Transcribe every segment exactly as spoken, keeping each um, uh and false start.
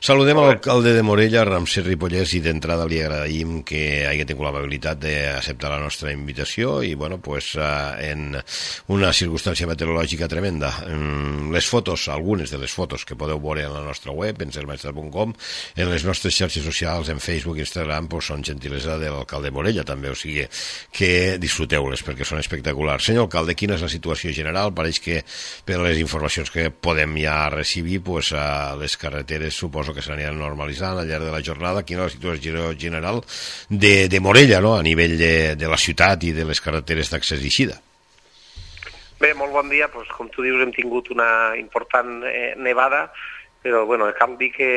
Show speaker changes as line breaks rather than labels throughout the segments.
Saludem a l'alcalde de Morella, Ramsès Ripollès, i d'entrada li agraïm que hagi tingut l'amabilitat d'acceptar la nostra invitació i, bueno, pues, en una circumstància meteorològica tremenda. Les fotos, algunes de les fotos que podeu veure en la nostra web, en sermaestra punt com, en les nostres xarxes socials, en Facebook i Instagram, pues, són gentilesa de l'alcalde de Morella, també, o sigui que disfruteu-les perquè són espectaculars. Senyor alcalde, quina és la situació general? Pareix que, per les informacions que podem ja recibir, pues, a les carreteres suposo que s'aniran normalitzant al llarg de la jornada. Quina és la situació general de, de Morella, no?, a nivell de, de la ciutat i de les carreteres d'accés i eixida?
Bé, molt bon dia. Pues, com tu dius, hem tingut una important eh, nevada, però bueno, cal dir que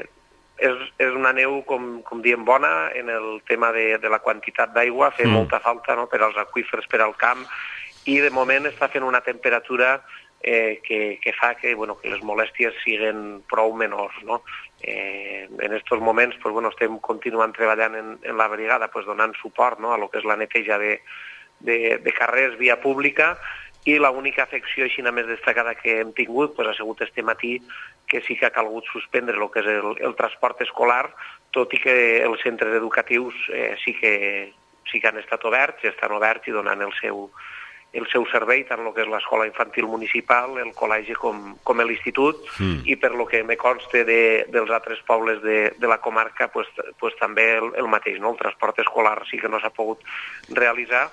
és, és una neu, com, com diem, bona en el tema de, de la quantitat d'aigua, fa mm. molta falta, no?, per als aqüífers, per al camp, i de moment està fent una temperatura Eh, que, que fa que, bueno, que les molèsties siguin prou menors, no? Eh, en aquests moments pues, bueno, estem continuant treballant en, en la brigada, pues, donant suport, no?, a lo que és la neteja de, de, de carrers via pública, i l'única afecció així més destacada que hem tingut pues, ha sigut este matí, que sí que ha calgut suspendre el que és el, el transport escolar, tot i que els centres educatius eh, sí, que, sí que han estat oberts, i estan oberts i donant el seu el seu servei, tant el que és l'escola infantil municipal, el col·legi com, com l'institut, mm. i per lo que me conste de, dels altres pobles de, de la comarca, pues, pues també el, el mateix, no? El transport escolar sí que no s'ha pogut realitzar,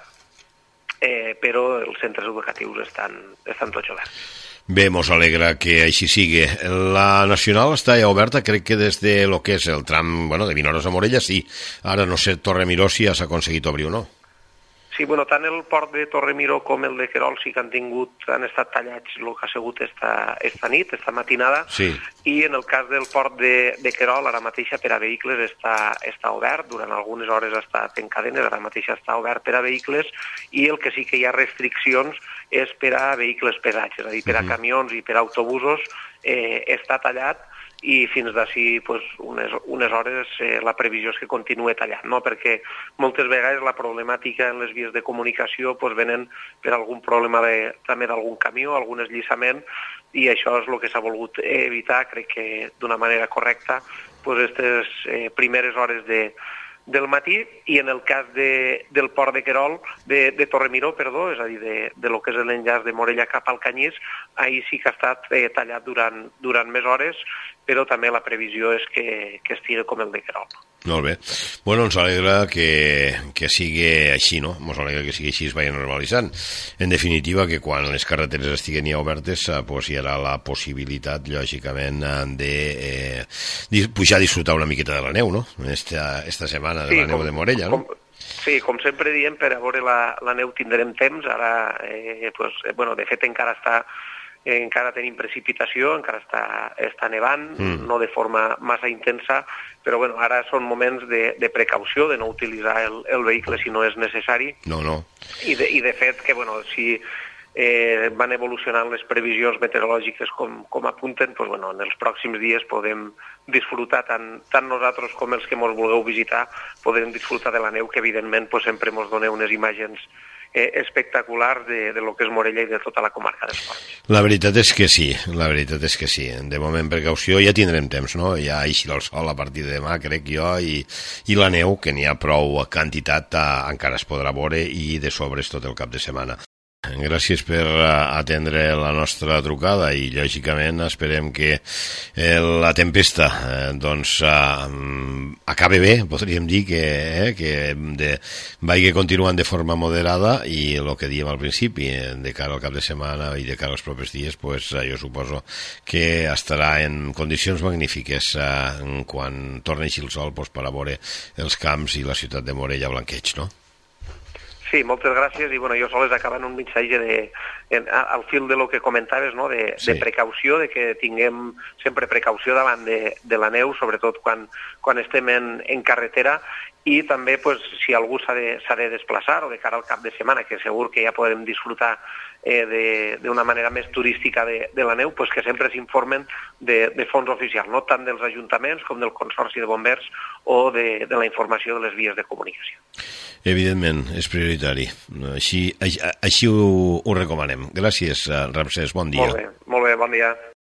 eh, però els centres educatius estan, estan tots oberts.
Bé, mos alegra que així sigui. La Nacional està ja oberta, crec que des de lo que és el tram, bueno, de Vinaròs a Morella, sí. Ara no sé, Torremiró, si ja s'ha aconseguit obrir o no.
Sí, bueno, tant el port de Torremiró com el de Querol sí que han tingut, han estat tallats el que ha sigut esta, esta nit, esta matinada,
sí.
I en el cas del port de, de Querol, ara mateixa per a vehicles està, està obert, durant algunes hores ha estat en cadenes, ara mateixa està obert per a vehicles, i el que sí que hi ha restriccions és per a vehicles pesats, és a dir, per a camions i per a autobusos eh, està tallat, i fins d'ací pues, unes, unes hores eh, la previsió és que continue tallant, no? Perquè moltes vegades la problemàtica en les vies de comunicació pues, venen per algun problema de, també d'algun camió, algun esllisament, i això és el que s'ha volgut evitar, crec que d'una manera correcta, pues, aquestes eh, primeres hores de, del matí, i en el cas de, del port de Querol, de, de Torremiró, perdó, és a dir, de, de lo que és l'enllaç de Morella cap al Canyís, ahir sí que ha estat eh, tallat durant, durant més hores, però també la previsió és que, que estigui com el de Querol.
Molt bé. Bueno, ens alegra que, que sigui així, no? Ens alegra que sigui així, es vagi normalitzant. En definitiva, que quan les carreteres estiguen ja obertes, pues, hi haurà la possibilitat, lògicament, de eh, pujar a disfrutar una miqueta de la neu, no? Esta, esta setmana de sí, la neu com, de Morella, no?
Com, sí, com sempre diem, per a veure la, la neu tindrem temps. Ara, eh, pues, eh, bueno, de fet, encara està encara tenim precipitació, encara està, està nevant, mm. no de forma massa intensa, però bueno, ara són moments de, de precaució, de no utilitzar el, el vehicle si no és necessari.
No, no.
I de, i de fet que, bueno, si eh, van evolucionant les previsions meteorològiques com, com apunten, pues, bueno, en els pròxims dies podem disfrutar, tant, tant nosaltres com els que ens vulgueu visitar, podrem disfrutar de la neu, que evidentment pues, sempre ens doneu unes imatges Eh, espectacular de, de lo que és Morella i de tota la comarca dels Ports.
La veritat és que sí, la veritat és que sí. De moment, precaució, ja tindrem temps, no? Ja eixirà el sol a partir de demà, crec jo, i, i la neu, que n'hi ha prou quantitat, a, encara es podrà veure, i de sobres tot el cap de setmana. Gràcies per atendre la nostra trucada i, lògicament, esperem que la tempesta eh, doncs eh, acabe bé, podríem dir que, eh, que de, vagi continuant de forma moderada, i el que diem al principi, de cara al cap de setmana i de cara als propers dies, pues, jo suposo que estarà en condicions magnífiques eh, quan torni el sol pues, per a veure els camps i la ciutat de Morella blanqueig, no?
Sí, moltes gràcies, i bueno, jo sols acabant un missatge de, en, al fil de lo que comentaves, no? de, sí. de precaució, de que tinguem sempre precaució davant de, de la neu, sobretot quan, quan estem en, en carretera, i també pues, si algú s'ha de, s'ha de desplaçar o de cara al cap de setmana, que segur que ja podrem disfrutar eh, d'una manera més turística de, de la neu, pues, que sempre s'informen de, de fons oficials, no tant dels ajuntaments com del Consorci de Bombers o de, de la informació de les vies de comunicació.
Evidentment, és prioritari. Així, així ho, ho recomanem. Gràcies, Ramsès, bon dia.
Molt bé, molt bé, bon dia.